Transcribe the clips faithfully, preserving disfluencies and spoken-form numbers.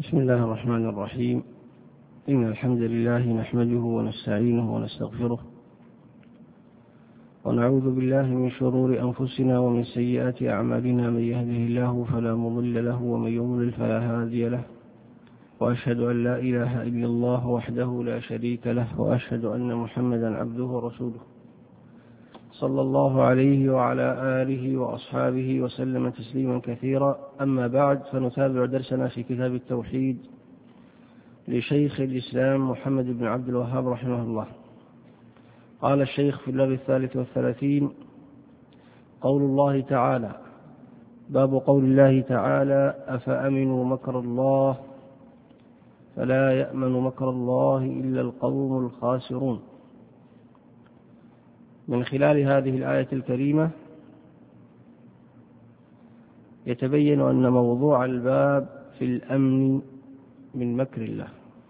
بسم الله الرحمن الرحيم. إن الحمد لله نحمده ونستعينه ونستغفره ونعوذ بالله من شرور أنفسنا ومن سيئات أعمالنا. من يهده الله فلا مضل له ومن يضلل فلا هادي له، وأشهد أن لا إله إلا الله وحده لا شريك له، وأشهد أن محمدا عبده ورسوله صلى الله عليه وعلى آله وأصحابه وسلم تسليما كثيرا. أما بعد، فنتابع درسنا في كتاب التوحيد لشيخ الإسلام محمد بن عبد الوهاب رحمه الله. قال الشيخ في الباب الثالث والثلاثين: قول الله تعالى. باب قول الله تعالى: أفأمنوا مكر الله فلا يأمن مكر الله إلا القوم الخاسرون. من خلال هذه الآية الكريمة يتبين أن موضوع الباب في الأمن من مكر الله.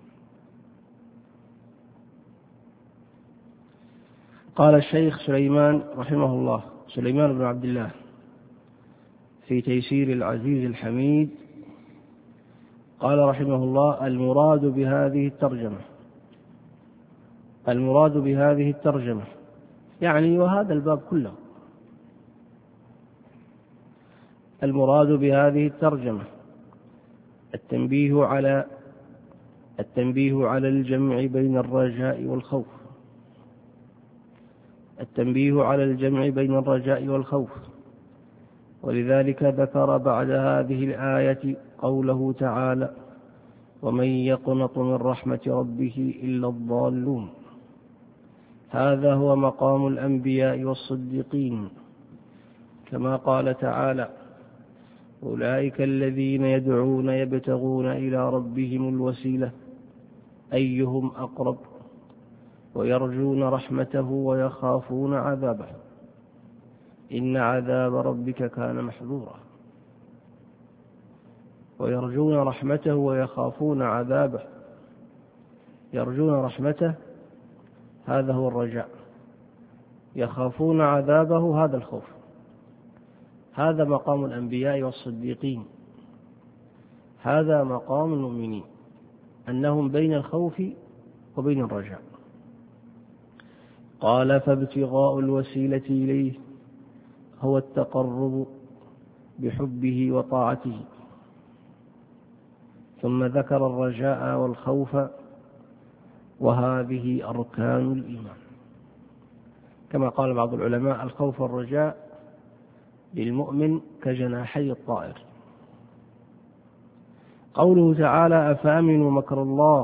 قال الشيخ سليمان رحمه الله، سليمان بن عبد الله، في تيسير العزيز الحميد، قال رحمه الله: المراد بهذه الترجمة المراد بهذه الترجمة يعني وهذا الباب كله، المراد بهذه الترجمة التنبيه على التنبيه على الجمع بين الرجاء والخوف التنبيه على الجمع بين الرجاء والخوف ولذلك ذكر بعد هذه الآية قوله تعالى: ومن يقنط من رحمة ربه إلا الضالون. هذا هو مقام الأنبياء والصديقين، كما قال تعالى: أولئك الذين يدعون يبتغون إلى ربهم الوسيلة أيهم أقرب ويرجون رحمته ويخافون عذابه إن عذاب ربك كان محذورا. ويرجون رحمته ويخافون عذابه، يرجون رحمته هذا هو الرجاء، يخافون عذابه هذا الخوف. هذا مقام الأنبياء والصديقين، هذا مقام المؤمنين، أنهم بين الخوف وبين الرجاء. قال: فابتغاء الوسيلة إليه هو التقرب بحبه وطاعته. ثم ذكر الرجاء والخوف، وهذه أركان الإيمان. كما قال بعض العلماء: الخوف والرجاء للمؤمن كجناحي الطائر. قوله تعالى: أفأمنوا مكر الله.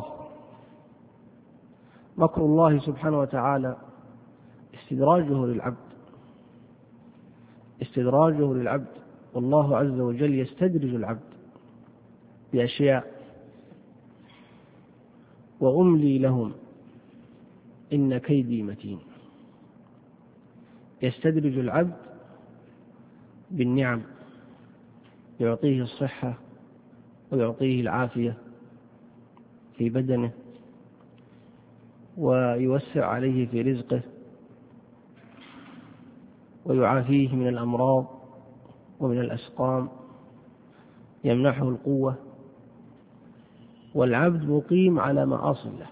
مكر الله سبحانه وتعالى استدراجه للعبد استدراجه للعبد والله عز وجل يستدرج العبد بأشياء: وأملي لهم إن كيدي متين. يستدرج العبد بالنعم، يعطيه الصحة ويعطيه العافية في بدنه، ويوسع عليه في رزقه، ويعافيه من الأمراض ومن الأسقام، يمنحه القوة، والعبد مقيم على معاصي الله.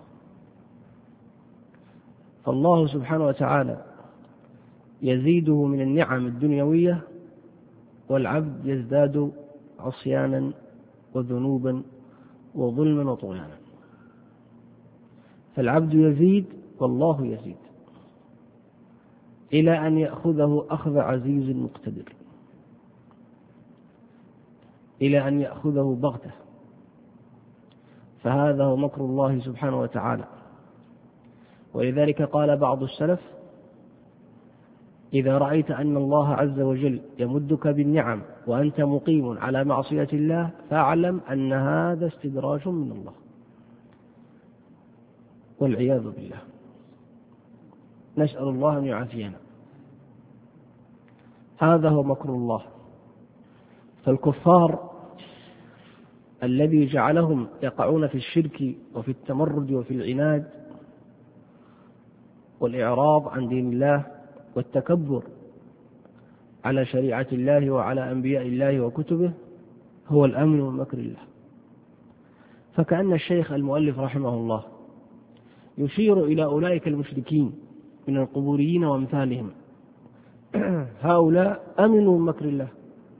فالله سبحانه وتعالى يزيده من النعم الدنيوية، والعبد يزداد عصيانا وذنوبا وظلما وطغيانا. فالعبد يزيد والله يزيد، إلى أن يأخذه أخذ عزيز مقتدر، إلى أن يأخذه بغتة. فهذا هو مكر الله سبحانه وتعالى. ولذلك قال بعض السلف: إذا رأيت أن الله عز وجل يمدك بالنعم وأنت مقيم على معصية الله، فاعلم أن هذا استدراج من الله، والعياذ بالله. نسأل الله أن يعافينا. هذا هو مكر الله. فالكفار الذي جعلهم يقعون في الشرك وفي التمرد وفي العناد والإعراض عن دين الله والتكبر على شريعة الله وعلى أنبياء الله وكتبه هو الأمن من مكر الله. فكأن الشيخ المؤلف رحمه الله يشير إلى أولئك المشركين من القبوريين وأمثالهم، هؤلاء أمنوا من مكر الله،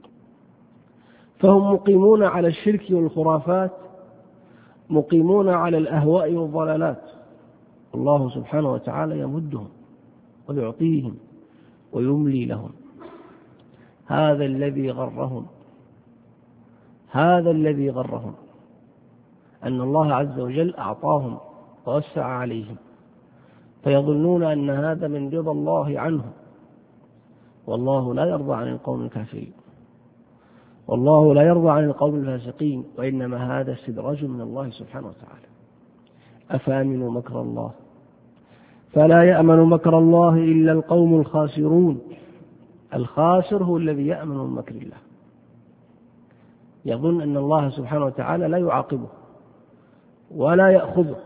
فهم مقيمون على الشرك والخرافات، مقيمون على الأهواء والضلالات، الله سبحانه وتعالى يمدهم ويعطيهم ويملي لهم. هذا الذي غرهم هذا الذي غرهم أن الله عز وجل أعطاهم ووسع عليهم، فيظنون أن هذا من رضا الله عنهم، والله لا يرضى عن القوم الكافرين، والله لا يرضى عن القوم الفاسقين، وإنما هذا استدراج من الله سبحانه وتعالى. أفأمنوا مكر الله فلا يأمن مكر الله إلا القوم الخاسرون. الخاسر هو الذي يأمن من مكر الله، يظن أن الله سبحانه وتعالى لا يعاقبه ولا يأخذه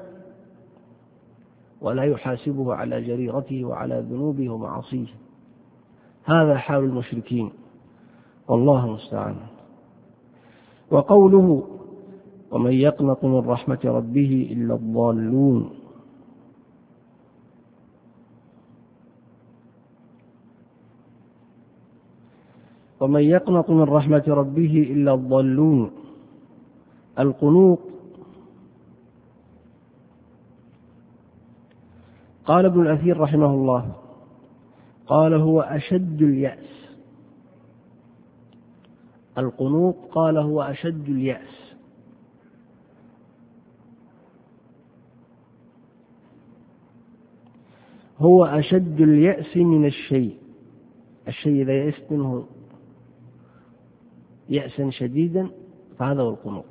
ولا يحاسبه على جريرته وعلى ذنوبه ومعاصيه. هذا حال المشركين، والله المستعان. وقوله ومن يقنط من رحمة ربه إلا الضالون، ومن يقنط من رحمة ربه إلا الضالون. القنوط قال ابن الأثير رحمه الله قال هو أشد اليأس. القنوط قال هو أشد اليأس، هو أشد اليأس من الشيء. الشيء إذا يأست منه يأسا شديدا فهذا هو القنوط.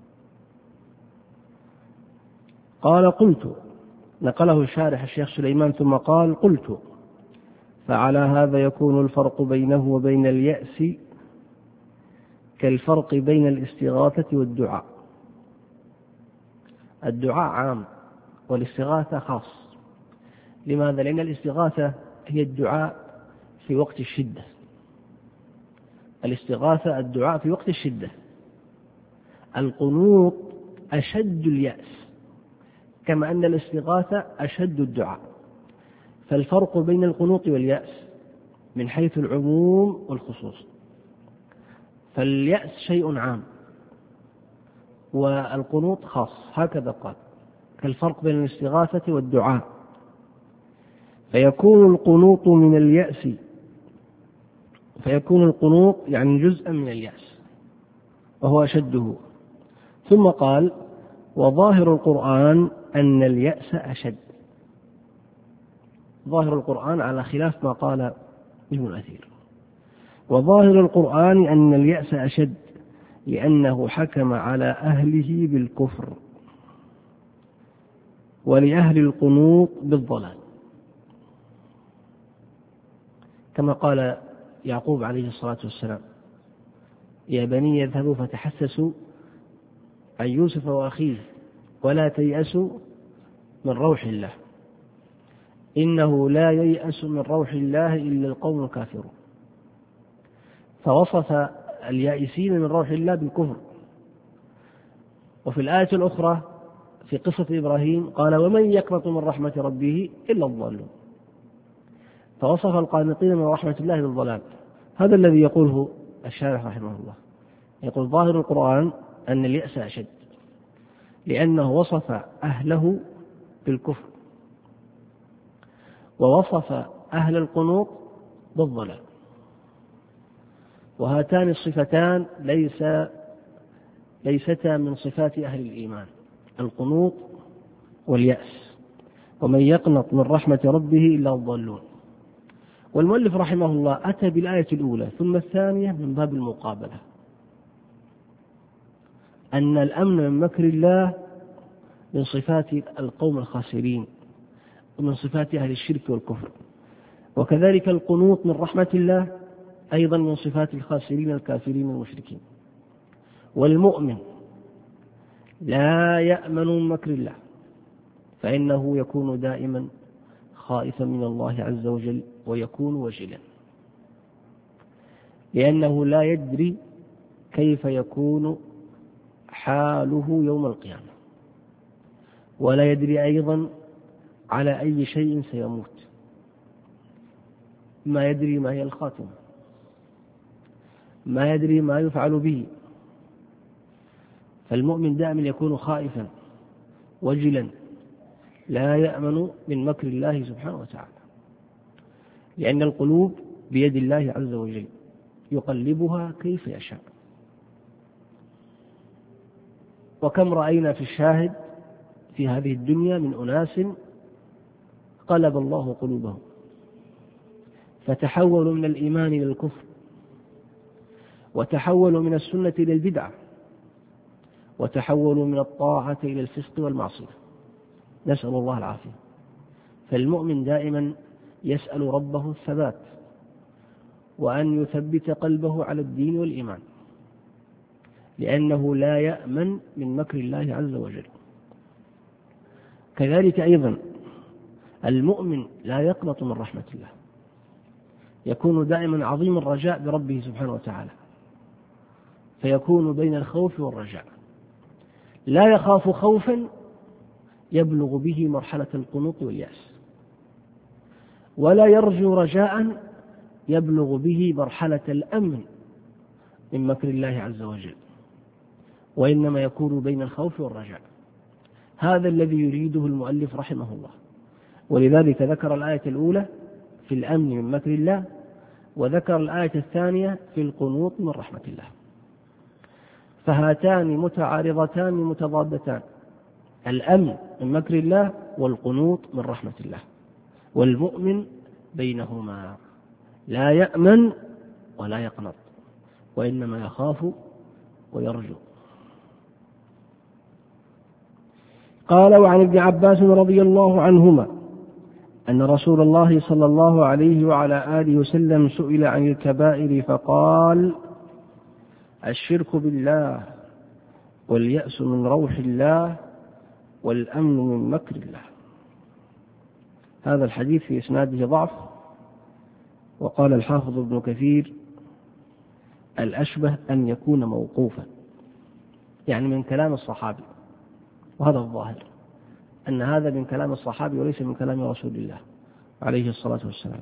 قال قلت، نقله الشارح الشيخ سليمان ثم قال قلت، فعلى هذا يكون الفرق بينه وبين اليأس كالفرق بين الاستغاثة والدعاء. الدعاء عام والاستغاثة خاص. لماذا؟ لأن الاستغاثة هي الدعاء في وقت الشدة، الاستغاثة الدعاء في وقت الشدة. القنوط أشد اليأس، كما أن الاستغاثة أشد الدعاء. فالفرق بين القنوط واليأس من حيث العموم والخصوص. فاليأس شيء عام والقنوط خاص، هكذا قال، كالفرق بين الاستغاثة والدعاء. فيكون القنوط من اليأس فيكون القنوط يعني جزءا من اليأس وهو أشده. ثم قال وظاهر القرآن أن اليأس أشد. ظاهر القرآن على خلاف ما قال ابن الأثير. وظاهر القرآن أن اليأس أشد لأنه حكم على أهله بالكفر ولأهل القنوط بالضلال، كما قال يعقوب عليه الصلاة والسلام يا بني يذهبوا فتحسسوا عن يوسف وأخيه ولا تيأسوا من روح الله إنه لا ييأس من روح الله إلا القوم الكافرون. فوصف اليائسين من روح الله بالكفر. وفي الآية الأخرى في قصة إبراهيم قال ومن يقنط من رحمة ربه إلا الضالون، فوصف القانطين من رحمة الله بالضلال. هذا الذي يقوله الشارح رحمه الله، يقول ظاهر القرآن أن اليأس أشد لأنه وصف أهله بالكفر ووصف أهل القنوط بالضلال، وهاتان الصفتان ليس ليستا من صفات أهل الإيمان، القنوط واليأس. ومن يقنط من رحمة ربه إلا الضالون. والمؤلف رحمه الله أتى بالآية الأولى ثم الثانية من باب المقابلة، أن الأمن من مكر الله من صفات القوم الخاسرين ومن صفات أهل الشرك والكفر، وكذلك القنوط من رحمة الله أيضا من صفات الخاسرين الكافرين المشركين. والمؤمن لا يأمن من مكر الله فإنه يكون دائما خائفا من الله عز وجل ويكون وجلا، لأنه لا يدري كيف يكون حاله يوم القيامة. ولا يدري أيضا على أي شيء سيموت، ما يدري ما هي الخاتمة، ما يدري ما يفعل به. فالمؤمن دائما يكون خائفا وجلا، لا يأمن من مكر الله سبحانه وتعالى، لأن القلوب بيد الله عز وجل يقلبها كيف يشاء. وكم رأينا في الشاهد في هذه الدنيا من أناس قلب الله قلوبهم فتحولوا من الإيمان إلى الكفر، وتحولوا من السنة إلى البدعة، وتحولوا من الطاعة إلى الفسق والمعصية، نسأل الله العافية. فالمؤمن دائما يسأل ربه الثبات، وأن يثبت قلبه على الدين والإيمان، لأنه لا يأمن من مكر الله عز وجل. كذلك أيضا المؤمن لا يقنط من رحمة الله، يكون دائما عظيم الرجاء بربه سبحانه وتعالى، فيكون بين الخوف والرجاء، لا يخاف خوفا يبلغ به مرحلة القنوط واليأس، ولا يرجو رجاء يبلغ به مرحلة الأمن من مكر الله عز وجل، وإنما يكون بين الخوف والرجاء. هذا الذي يريده المؤلف رحمه الله، ولذلك ذكر الآية الأولى في الأمن من مكر الله، وذكر الآية الثانية في القنوط من رحمة الله، فهاتان متعارضتان متضادتان، الأمن من مكر الله والقنوط من رحمة الله، والمؤمن بينهما لا يأمن ولا يقنط، وإنما يخاف ويرجو. قال: وعن ابن عباس رضي الله عنهما أن رسول الله صلى الله عليه وعلى آله وسلم سئل عن الكبائر فقال: الشرك بالله، واليأس من روح الله، والأمن من مكر الله. هذا الحديث في إسناده ضعف، وقال الحافظ ابن كثير: الأشبه أن يكون موقوفا، يعني من كلام الصحابي، وهذا الظاهر أن هذا من كلام الصحابي وليس من كلام رسول الله عليه الصلاة والسلام.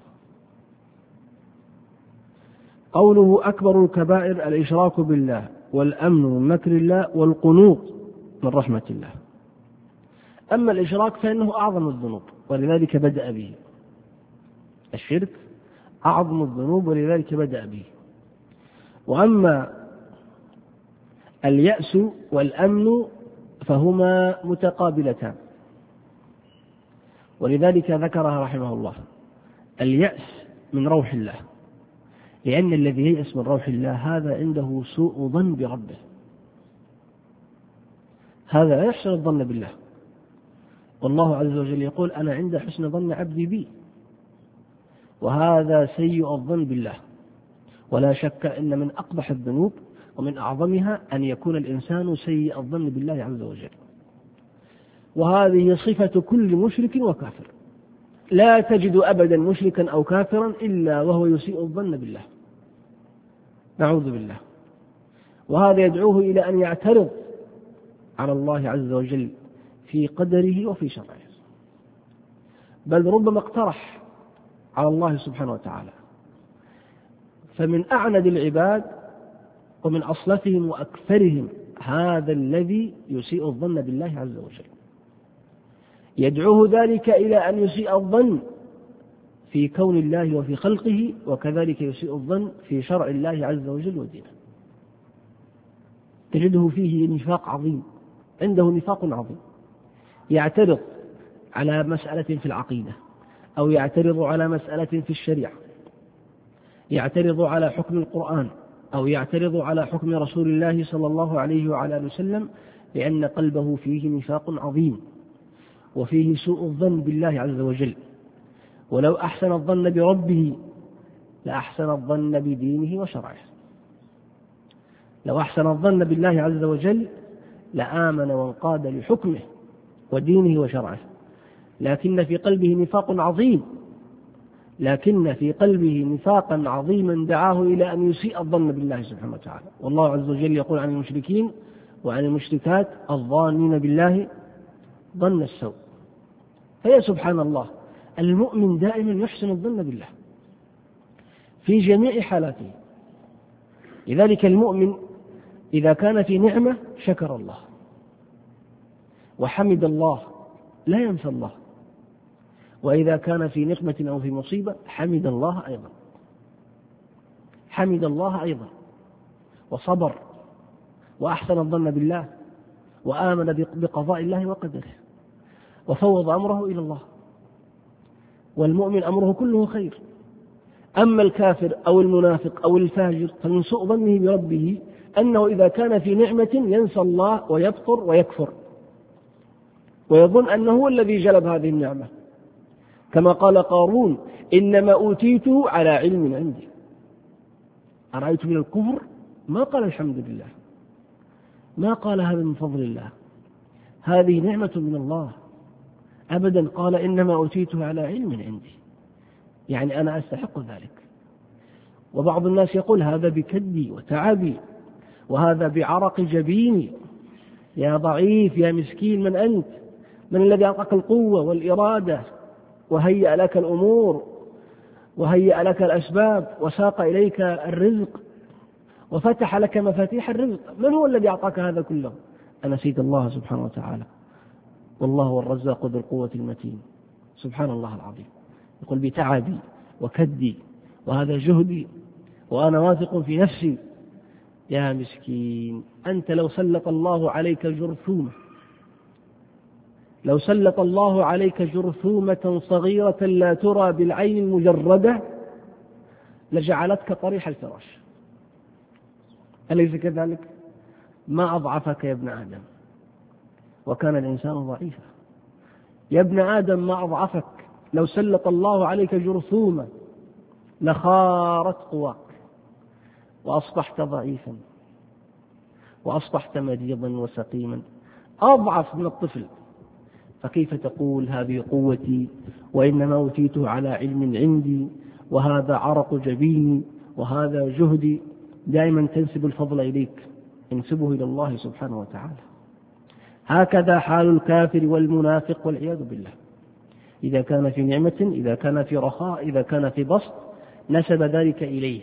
قوله: أكبر الكبائر الإشراك بالله، والأمن من مكر الله، والقنوط من رحمة الله. أما الإشراك فإنه أعظم الذنوب، ولذلك بدأ به. الشرك أعظم الذنوب ولذلك بدأ به. وأما اليأس والأمن فهما متقابلتان، ولذلك ذكرها رحمه الله. اليأس من روح الله، لأن الذي ييأس من روح الله هذا عنده سوء ظن بربه، هذا لا يحسن الظن بالله، والله عز وجل يقول: أنا عند حسن ظن عبدي بي، وهذا سيء الظن بالله. ولا شك أن من أقبح الذنوب ومن أعظمها أن يكون الإنسان سيء الظن بالله عز وجل، وهذه صفة كل مشرك وكافر. لا تجد أبدا مشركا أو كافرا إلا وهو يسيء الظن بالله، نعوذ بالله. وهذا يدعوه إلى أن يعترض على الله عز وجل في قدره وفي شرعه، بل ربما اقترح على الله سبحانه وتعالى. فمن أعند العباد ومن أصلفهم وأكثرهم هذا الذي يسيء الظن بالله عز وجل، يدعوه ذلك إلى أن يسيء الظن في كون الله وفي خلقه، وكذلك يسيء الظن في شرع الله عز وجل ودينه. تجده فيه نفاق عظيم، عنده نفاق عظيم، يعترض على مسألة في العقيدة، أو يعترض على مسألة في الشريعة، يعترض على حكم القرآن، أو يعترض على حكم رسول الله صلى الله عليه وعلى آله وسلم، لأن قلبه فيه نفاق عظيم وفيه سوء الظن بالله عز وجل. ولو أحسن الظن بربه لأحسن الظن بدينه وشرعه، لو أحسن الظن بالله عز وجل لآمن وانقاد لحكمه ودينه وشرعه، لكن في قلبه نفاق عظيم، لكن في قلبه نفاقا عظيما دعاه إلى أن يسيء الظن بالله سبحانه وتعالى. والله عز وجل يقول عن المشركين وعن المشركات الظانين بالله ظن السوء. فيا سبحان الله، المؤمن دائما يحسن الظن بالله في جميع حالاته. لذلك المؤمن إذا كان في نعمة شكر الله وحمد الله، لا ينسى الله، وإذا كان في نقمة أو في مصيبة حمد الله أيضا حمد الله أيضا وصبر وأحسن الظن بالله وآمن بقضاء الله وقدره وفوض أمره إلى الله. والمؤمن أمره كله خير. أما الكافر أو المنافق أو الفاجر فمن سوء ظنه بربه أنه إذا كان في نعمة ينسى الله ويبطر ويكفر ويظن أنه هو الذي جلب هذه النعمة، كما قال قارون: إنما أوتيته على علم عندي. أرأيت من الكفر ما قال الحمد لله، ما قال هذا من فضل الله، هذه نعمة من الله أبدا. قال: إنما أوتيته على علم عندي، يعني أنا أستحق ذلك. وبعض الناس يقول: هذا بكدي وتعبي، وهذا بعرق جبيني. يا ضعيف، يا مسكين، من أنت؟ من الذي أعطاك القوة والإرادة وهيأ لك الأمور وهيأ لك الأسباب وساق إليك الرزق وفتح لك مفاتيح الرزق؟ من هو الذي أعطاك هذا كله؟ أنسيت الله سبحانه وتعالى. والله هو الرزاق ذو القوة المتين. سبحان الله العظيم. يقول: بتعبي وكدي، وهذا جهدي، وأنا واثق في نفسي. يا مسكين، أنت لو سلط الله عليك جرثومة لو سلط الله عليك جرثومة صغيرة لا ترى بالعين المجردة لجعلتك طريح الفراش. أليس كذلك؟ ما أضعفك يا ابن آدم، وكان الإنسان ضعيفا. يا ابن آدم، ما أضعفك، لو سلط الله عليك جرثومة لخارت قواك وأصبحت ضعيفا وأصبحت مريضا وسقيما أضعف من الطفل. فكيف تقول هذه قوتي وإنما أوتيته على علم عندي وهذا عرق جبيني وهذا جهدي؟ دائما تنسب الفضل إليك، انسبه إلى الله سبحانه وتعالى. هكذا حال الكافر والمنافق والعياذ بالله. إذا كان في نعمة، إذا كان في رخاء، إذا كان في بسط، نسب ذلك إليه.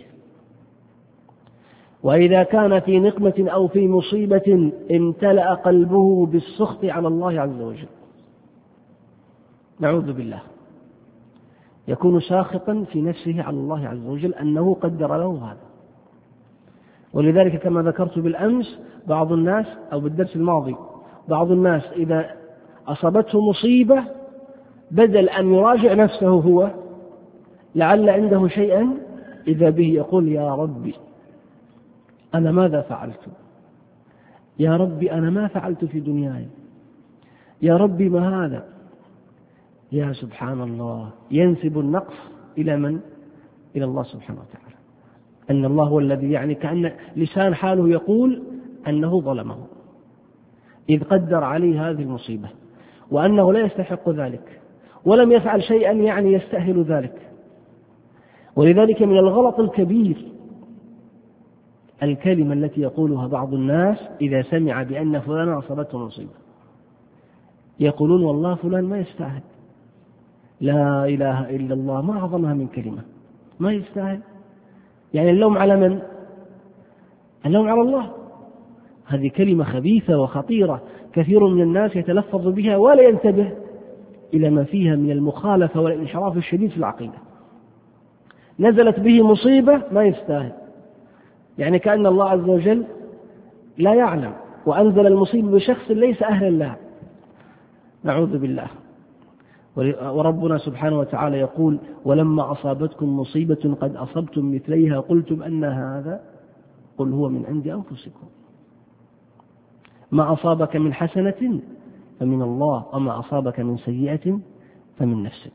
وإذا كان في نقمة أو في مصيبة امتلأ قلبه بالسخط على الله عز وجل. نعوذ بالله. يكون ساخطا في نفسه على الله عز وجل أنه قدر له هذا. ولذلك كما ذكرت بالأمس بعض الناس، أو بالدرس الماضي، بعض الناس إذا أصابته مصيبة بدل أن يراجع نفسه هو لعل عنده شيئا إذا به يقول: يا ربي أنا ماذا فعلت؟ يا ربي أنا ما فعلت في دنياي؟ يا ربي ما هذا؟ يا سبحان الله، ينسب النقص إلى من؟ إلى الله سبحانه وتعالى. أن الله هو الذي، يعني كأن لسان حاله يقول أنه ظلمه إذ قدر عليه هذه المصيبة، وأنه لا يستحق ذلك ولم يفعل شيئا يعني يستأهل ذلك. ولذلك من الغلط الكبير الكلمة التي يقولها بعض الناس إذا سمع بأن فلان أصابته مصيبة، يقولون: والله فلان ما يستاهل. لا إله إلا الله، ما أعظمها من كلمة، ما يستاهل. يعني اللوم على من؟ اللوم على الله. هذه كلمة خبيثة وخطيرة، كثير من الناس يتلفظ بها ولا ينتبه إلى ما فيها من المخالفة والانحراف الشديد في العقيدة. نزلت به مصيبة ما يستاهل، يعني كأن الله عز وجل لا يعلم وأنزل المصيبة بشخص ليس أهلا لها. نعوذ بالله. وربنا سبحانه وتعالى يقول: ولما أصابتكم مصيبة قد أصبتم مثليها قلتم أن هذا قل هو من عند أنفسكم. ما أصابك من حسنة فمن الله وما أصابك من سيئة فمن نفسك.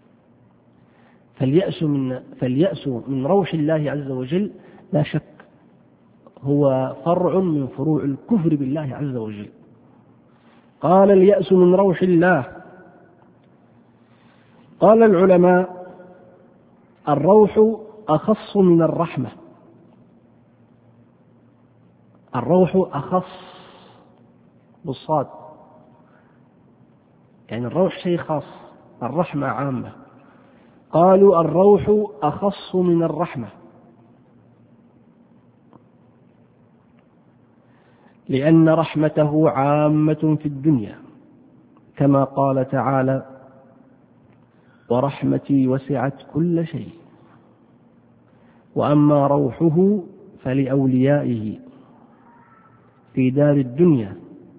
فاليأس من, فاليأس من روح الله عز وجل لا شك هو فرع من فروع الكفر بالله عز وجل. قال: اليأس من روح الله. قال العلماء: الروح أخص من الرحمة. الروح أخص بالصاد، يعني الروح شيء خاص، الرحمة عامة. قالوا الروح أخص من الرحمة، لأن رحمته عامة في الدنيا، كما قال تعالى: ورحمتي وسعت كل شيء. وأما روحه فلأوليائه في دار الدنيا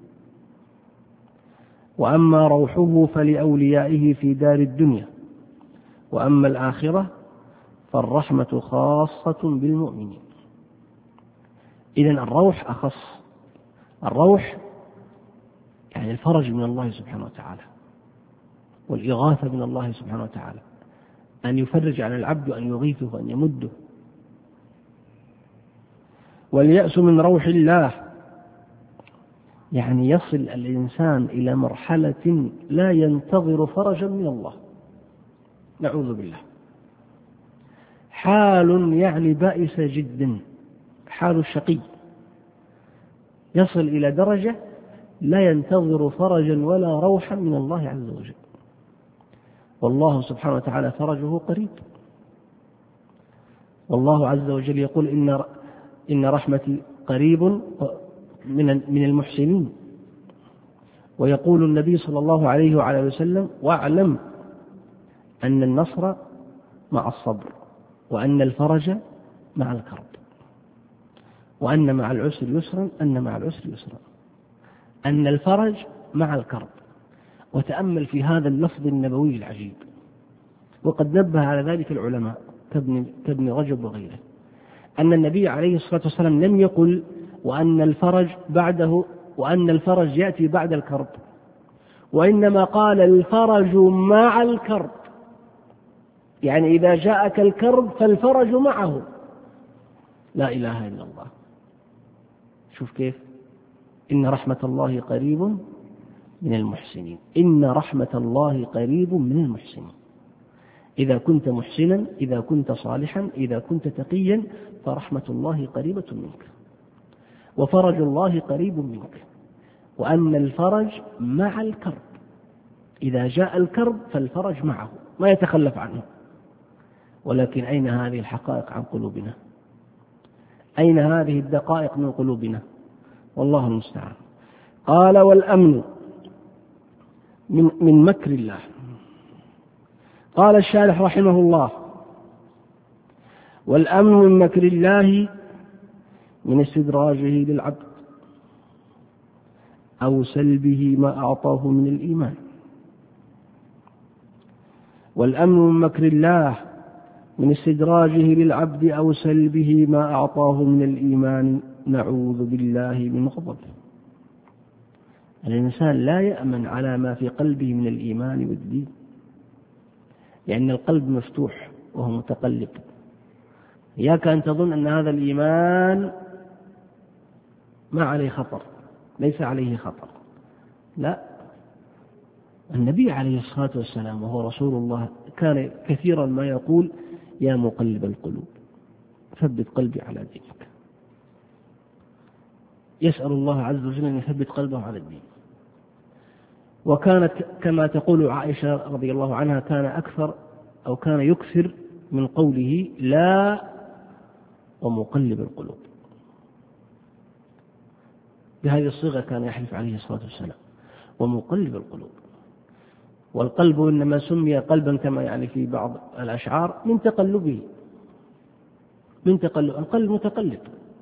وأما روحه فلأوليائه في دار الدنيا وأما الآخرة فالرحمة خاصة بالمؤمنين. إذن الروح أخص. الروح يعني الفرج من الله سبحانه وتعالى، والإغاثة من الله سبحانه وتعالى، أن يفرج عن العبد وأن يغيثه وأن يمده. واليأس من روح الله يعني يصل الإنسان إلى مرحلة لا ينتظر فرجا من الله، نعوذ بالله. حال يعني بائسة جدا، حال الشقي، يصل إلى درجة لا ينتظر فرجا ولا روحا من الله عز وجل. والله سبحانه وتعالى فرجه قريب، والله عز وجل يقول: إن إن رحمتي قريب من من المحسنين. ويقول النبي صلى الله عليه وعلى وسلم: واعلم أن النصر مع الصبر، وأن الفرج مع الكرب، وأن مع العسر يسرا، أن مع العسر يسرا، أن الفرج مع الكرب. وتأمل في هذا اللفظ النبوي العجيب، وقد نبه على ذلك العلماء كابن, كابن رجب وغيره، أن النبي عليه الصلاة والسلام لم يقل وأن الفرج بعده، وأن الفرج يأتي بعد الكرب، وإنما قال الفرج مع الكرب، يعني إذا جاءك الكرب فالفرج معه. لا إله إلا الله. شوف كيف، إن رحمة الله قريب من المحسنين. إن رحمة الله قريب من المحسنين. إذا كنت محسنا، إذا كنت صالحا، إذا كنت تقيا، فرحمة الله قريبة منك، وفرج الله قريب منك. وأن الفرج مع الكرب، إذا جاء الكرب فالفرج معه، ما يتخلف عنه. ولكن أين هذه الحقائق عن قلوبنا؟ أين هذه الدقائق من قلوبنا؟ والله المستعان. قال: والأمن من, من مكر الله. قال الشارح رحمه الله: والأمن من مكر الله من استدراجه للعبد أو سلبه ما أعطاه من الإيمان. والأمن من مكر الله من استدراجه للعبد أو سلبه ما أعطاه من الإيمان، نعوذ بالله من غضبه. الإنسان لا يأمن على ما في قلبه من الإيمان والدين، لأن القلب مفتوح وهو متقلب. إياك أن تظن أن هذا الإيمان ما عليه خطر، ليس عليه خطر، لا. النبي عليه الصلاة والسلام وهو رسول الله كان كثيرا ما يقول: يا مقلب القلوب ثبت قلبي على دينك. يسأل الله عز وجل أن يثبت قلبه على الدين. وكانت كما تقول عائشة رضي الله عنها كان أكثر أو كان يكثر من قوله: لا ومقلب القلوب. بهذه الصيغة كان يحلف عليه الصلاة والسلام: ومقلب القلوب. والقلب إنما سمي قلبا كما يعني في بعض الأشعار من تقلبه، من تقلب القلب متقلب.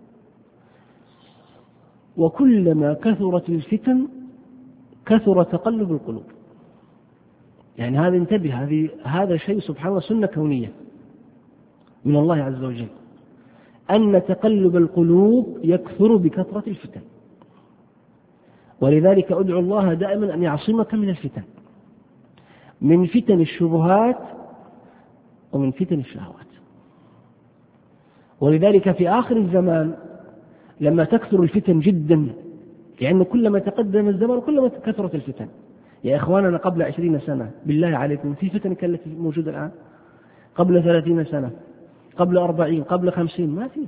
وكلما كثرت الفتن كثر تقلب القلوب. يعني هذا انتبه، هذه هذا شيء سبحان الله سنة كونية من الله عز وجل، أن تقلب القلوب يكثر بكثرة الفتن. ولذلك أدعو الله دائما أن يعصمك من الفتن، من فتن الشبهات ومن فتن الشهوات. ولذلك في آخر الزمان لما تكثر الفتن جدا، لأن كلما تقدم الزمان كلما كثرت الفتن. يا إخواننا قبل عشرين سنة بالله عليكم في فتن كالتي موجودة الآن؟ قبل ثلاثين سنة، قبل أربعين، قبل خمسين، ما فيه.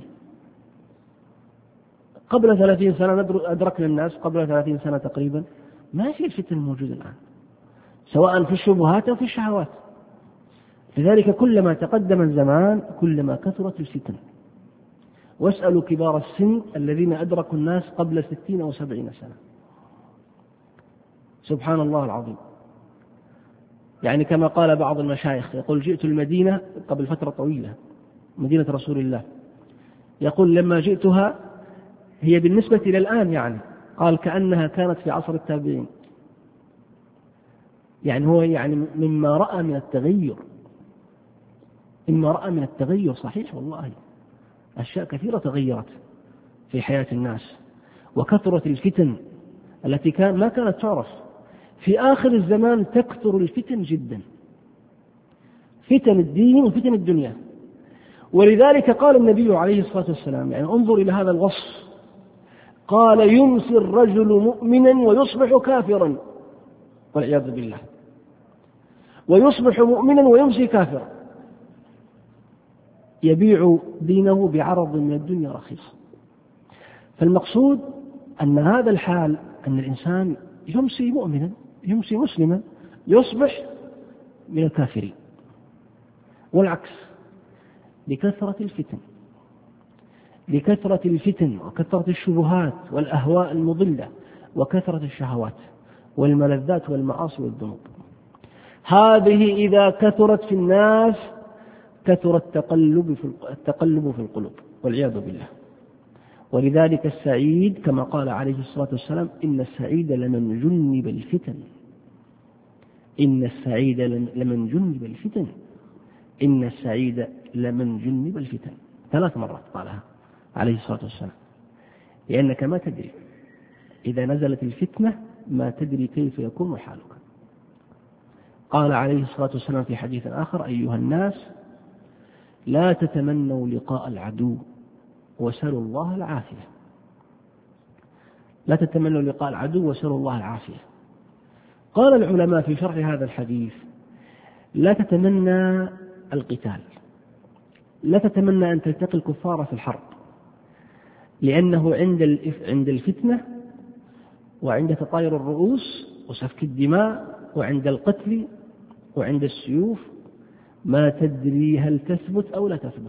قبل ثلاثين سنة أدركنا الناس، قبل ثلاثين سنة تقريبا ما في الفتن الموجودة الآن. سواء في الشبهات أو في الشهوات. لذلك كلما تقدم الزمان كلما كثرت الفتن. واسألوا كبار السن الذين أدركوا الناس قبل ستين أو سبعين سنة. سبحان الله العظيم. يعني كما قال بعض المشايخ يقول جئت المدينة قبل فترة طويلة، مدينة رسول الله، يقول لما جئتها هي بالنسبة إلى الآن يعني قال كأنها كانت في عصر التابعين. يعني هو يعني مما رأى من التغير، مما رأى من التغير صحيح والله أشياء كثيرة تغيرت في حياة الناس، وكثرت الفتن التي كان ما كانت تعرف. في آخر الزمان تكثر الفتن جدا، فتن الدين وفتن الدنيا. ولذلك قال النبي عليه الصلاة والسلام، يعني انظر إلى هذا الوصف، قال يمسي الرجل مؤمنا ويصبح كافرا والعياذ بالله، ويصبح مؤمنا ويمسي كافرا، يبيع دينه بعرض من الدنيا رخيص. فالمقصود أن هذا الحال أن الإنسان يمسي مؤمنا يمسي مسلما يصبح من الكافرين، والعكس لكثرة الفتن لكثرة الفتن وكثرة الشبهات والأهواء المضلة وكثرة الشهوات والملذات والمعاصي والذنوب. هذه إذا كثرت في الناس كثر التقلب في التقلب في القلوب والعياذ بالله. ولذلك السعيد كما قال عليه الصلاة والسلام إن السعيد لمن جنب الفتن إن السعيد لمن جنب الفتن إن السعيد لمن جنب الفتن ثلاث مرات قالها عليه الصلاة والسلام، لأنك ما تدري إذا نزلت الفتنة ما تدري كيف يكون حالك. قال عليه الصلاة والسلام في حديث آخر أيها الناس لا تتمنوا لقاء العدو وسلوا الله العافية. لا تتمنوا لقاء العدو وسلوا الله العافية. قال العلماء في شرح هذا الحديث لا تتمنى القتال، لا تتمنى أن تلتقي الكفار في الحرب، لأنه عند عند الفتنة وعند تطاير الرؤوس وسفك الدماء وعند القتل وعند السيوف ما تدري هل تثبت أو لا تثبت،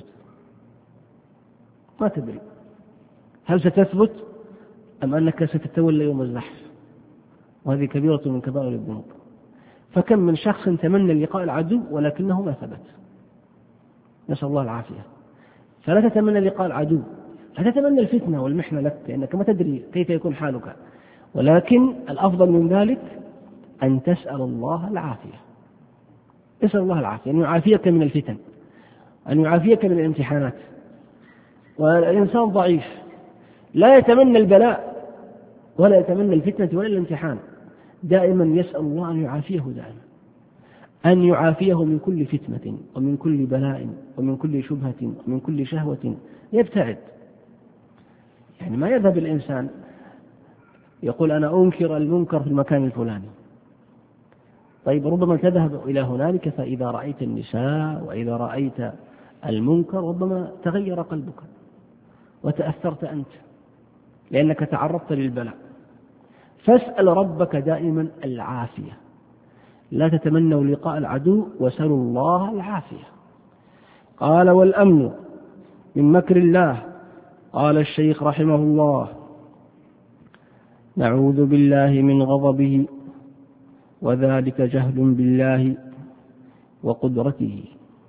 ما تدري هل ستثبت أم أنك ستتولى يوم الزحف، وهذه كبيرة من كبائر الذنوب. فكم من شخص تمنى لقاء العدو ولكنه ما ثبت، نسأل الله العافية. فلا تتمنى لقاء العدو، لا تتمنى الفتنة والمحنة لك لأنك ما تدري كيف يكون حالك، ولكن الأفضل من ذلك أن تسأل الله العافية. اسأل الله العافية أن يعافيك من الفتن، أن يعافيك من الامتحانات. والإنسان ضعيف لا يتمنى البلاء ولا يتمنى الفتنة ولا الامتحان، دائما يسأل الله أن يعافيه، دائما أن يعافيه من كل فتنة ومن كل بلاء ومن كل شبهة ومن كل شهوة يبتعد. يعني ما يذهب الإنسان يقول أنا أنكر المنكر في المكان الفلاني، طيب ربما تذهب إلى هنالك فإذا رأيت النساء وإذا رأيت المنكر ربما تغير قلبك وتأثرت أنت لأنك تعرضت للبلاء. فاسأل ربك دائما العافية، لا تتمنوا لقاء العدو وسلوا الله العافية. قال والأمن من مكر الله. قال الشيخ رحمه الله نعوذ بالله من غضبه وذلك جهل بالله وقدرته.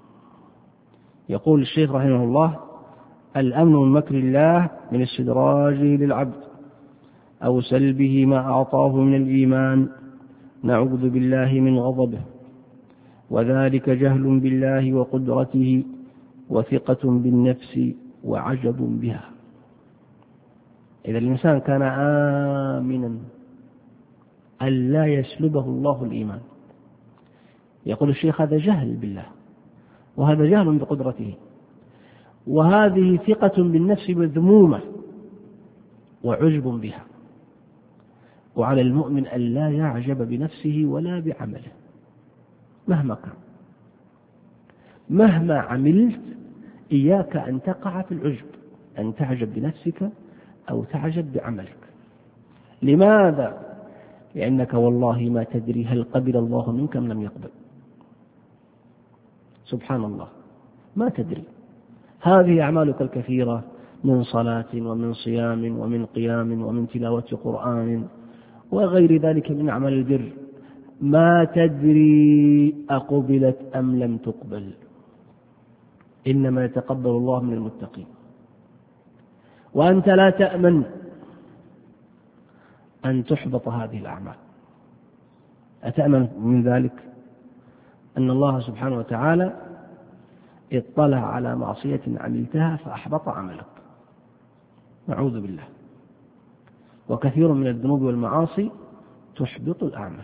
يقول الشيخ رحمه الله الأمن من مكر الله من استدراجه للعبد أو سلبه ما أعطاه من الإيمان، نعوذ بالله من غضبه وذلك جهل بالله وقدرته وثقة بالنفس وعجب بها. إذا الإنسان كان آمنا أن لا يسلبه الله الإيمان، يقول الشيخ هذا جهل بالله وهذا جهل بقدرته، وهذه ثقة بالنفس مذمومة وعجب بها. وعلى المؤمن أن لا يعجب بنفسه ولا بعمله مهما كان، مهما عملت إياك أن تقع في العجب، أن تعجب بنفسك أو تعجب بعملك. لماذا؟ لأنك والله ما تدري هل قبل الله منك أم لم يقبل. سبحان الله، ما تدري. هذه أعمالك الكثيرة من صلاة ومن صيام ومن قيام ومن تلاوة قرآن وغير ذلك من أعمال البر، ما تدري أقبلت أم لم تقبل. إنما يتقبل الله من المتقين، وأنت لا تأمن أن تحبط هذه الأعمال. أتأمن من ذلك أن الله سبحانه وتعالى اطلع على معصية عملتها فأحبط عملك؟ نعوذ بالله. وكثير من الذنوب والمعاصي تحبط الأعمال،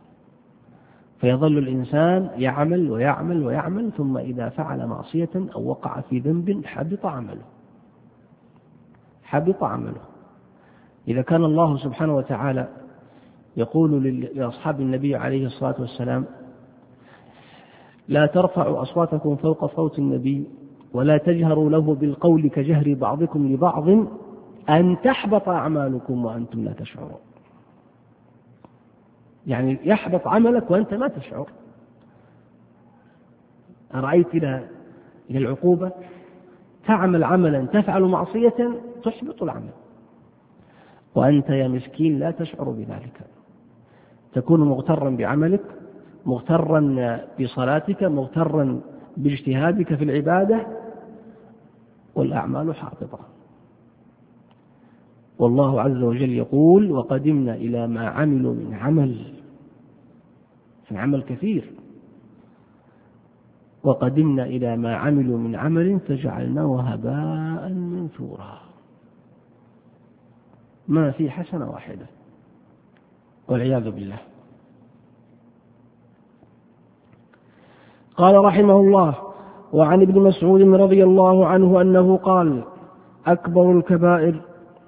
فيظل الإنسان يعمل ويعمل ويعمل، ثم إذا فعل معصية أو وقع في ذنب حبط عمله حبط عمله إذا كان الله سبحانه وتعالى يقول لأصحاب النبي عليه الصلاة والسلام: لا ترفعوا أصواتكم فوق صوت النبي ولا تجهروا له بالقول كجهر بعضكم لبعض أن تحبط أعمالكم وأنتم لا تشعرون. يعني يحبط عملك وأنت ما تشعر. أرأيت إلى العقوبة، تعمل عملا تفعل معصية تحبط العمل، وأنت يا مسكين لا تشعر بذلك. تكون مغترا بعملك، مغترا بصلاتك، مغترا باجتهادك في العبادة، والأعمال حاططة. والله عز وجل يقول: وقدمنا إلى ما عملوا من عمل، في عمل كثير، وقدمنا إلى ما عملوا من عمل فجعلناه هباء منثورا. ما في حسنة واحدة، والعياذ بالله. قال رحمه الله: وعن ابن مسعود رضي الله عنه أنه قال: أكبر الكبائر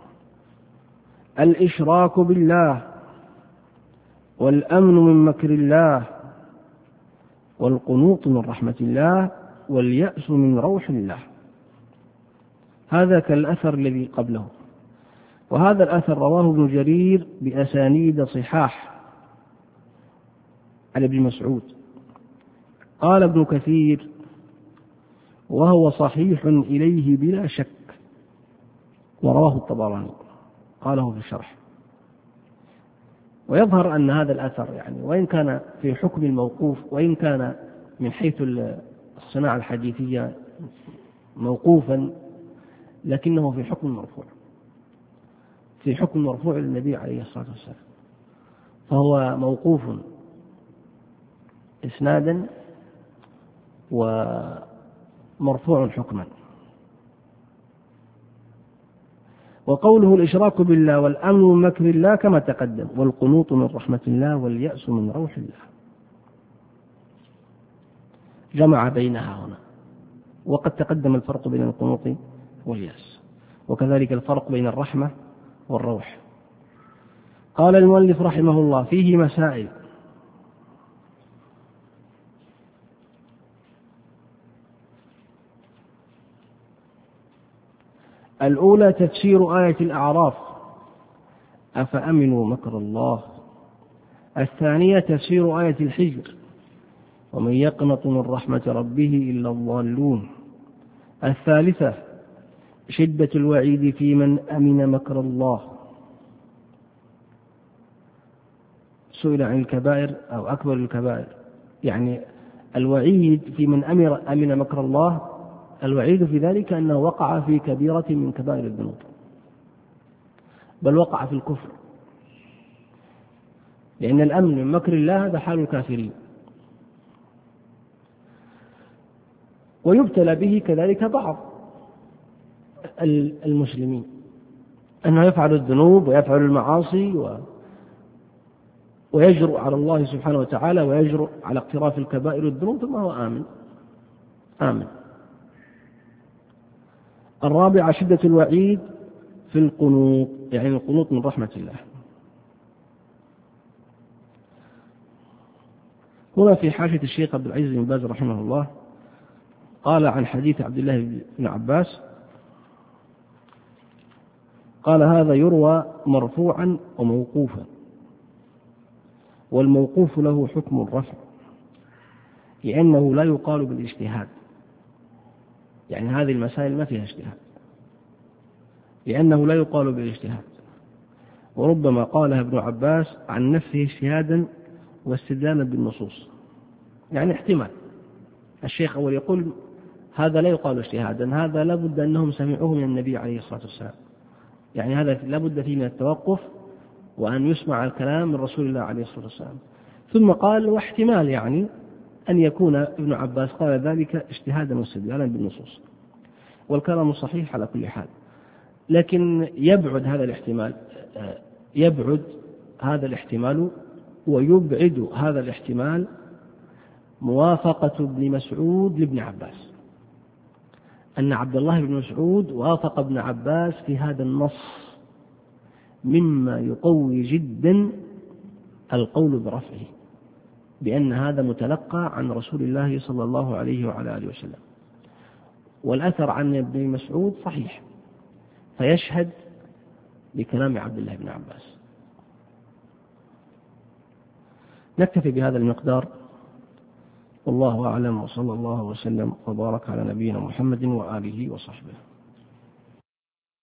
الإشراك بالله، والأمن من مكر الله، والقنوط من رحمة الله، واليأس من روح الله. هذا كالأثر الذي قبله. وهذا الأثر رواه ابن جرير بأسانيد صحاح عن ابن مسعود. قال ابن كثير: وهو صحيح إليه بلا شك. ورواه الطبراني، قاله في الشرح. ويظهر أن هذا الأثر يعني وإن كان في حكم الموقوف، وإن كان من حيث الصناعة الحديثية موقوفا، لكنه في حكم مرفوع، في حكم مرفوع للنبي عليه الصلاة والسلام، فهو موقوف إسنادا ومرفوع حكما. وقوله الإشراك بالله والأمن من مكر الله كما تقدم، والقنوط من رحمة الله، واليأس من روح الله. جمع بينها هنا، وقد تقدم الفرق بين القنوط واليأس، وكذلك الفرق بين الرحمة والروح. قال المؤلف رحمه الله: فيه مسائل. الأولى تفسير آية الأعراف: أفأمنوا مكر الله. الثانية تفسير آية الحجر: ومن يقنط من رحمة ربه إلا الضالون. الثالثة شدة الوعيد في من أمن مكر الله. سئل عن الكبائر أو أكبر الكبائر، يعني الوعيد في من أمن مكر الله، الوعيد في ذلك أنه وقع في كبيرة من كبائر الذنوب، بل وقع في الكفر، لأن الأمن من مكر الله هذا حال الكافرين. ويبتلى به كذلك بعض المسلمين، أنه يفعل الذنوب ويفعل المعاصي و ويجرؤ على الله سبحانه وتعالى، ويجرؤ على اقتراف الكبائر والذنوب، ثم هو آمن آمن. الرابعة شدة الوعيد في القنوط، يعني القنوط من رحمة الله. هنا في حاشية الشيخ عبد العزيز بن باز رحمه الله قال عن حديث عبد الله بن عباس، قال: هذا يروى مرفوعا وموقوفا. والموقوف له حكم الرفع، لأنه لا يقال بالاجتهاد، يعني هذه المسائل ما فيها اجتهاد، لأنه لا يقال بالاجتهاد. وربما قالها ابن عباس عن نفسه اجتهادا واستدلالا بالنصوص، يعني احتمال الشيخ أول يقول هذا لا يقال اجتهادا، هذا لا بد أنهم سمعوه من النبي عليه الصلاة والسلام، يعني هذا لا بد فيه من التوقف وأن يسمع الكلام من رسول الله عليه الصلاة والسلام. ثم قال واحتمال يعني أن يكون ابن عباس قال ذلك اجتهادا واستدلالا بالنصوص، والكلام صحيح على كل حال. لكن يبعد هذا الاحتمال يبعد هذا الاحتمال ويبعد هذا الاحتمال موافقة ابن مسعود لابن عباس، أن عبد الله بن مسعود وافق ابن عباس في هذا النص، مما يقوي جدا القول برفعه، بأن هذا متلقى عن رسول الله صلى الله عليه وعلى آله وسلم، والأثر عن ابن مسعود صحيح فيشهد لكلام عبد الله بن عباس. نكتفي بهذا المقدار، والله أعلم، وصلى الله وسلم وبارك على نبينا محمد وآله وصحبه.